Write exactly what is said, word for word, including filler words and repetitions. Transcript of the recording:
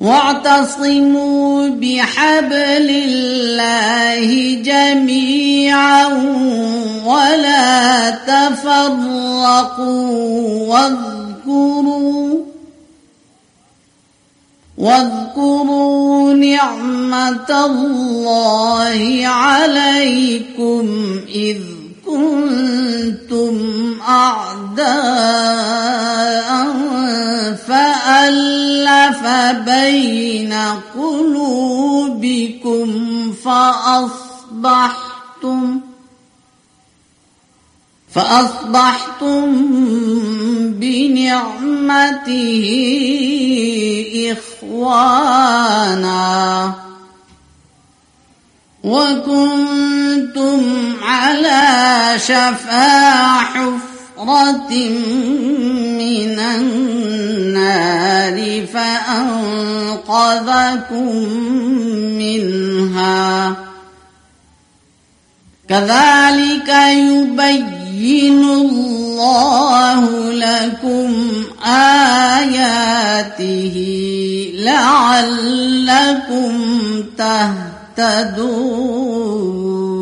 واعتصموا بحبل الله جميعا ولا تفرقوا واذكروا واذكروا نعمة الله عليكم إذ كنتم أعداء فألف بين قلوبكم فأصبحتم فأصبحتم بنعمته إخوانا وكنتم على شفا حفرة من النار فأنقذكم منها كذلك يبين الله لكم آياته لعلكم تهتدون.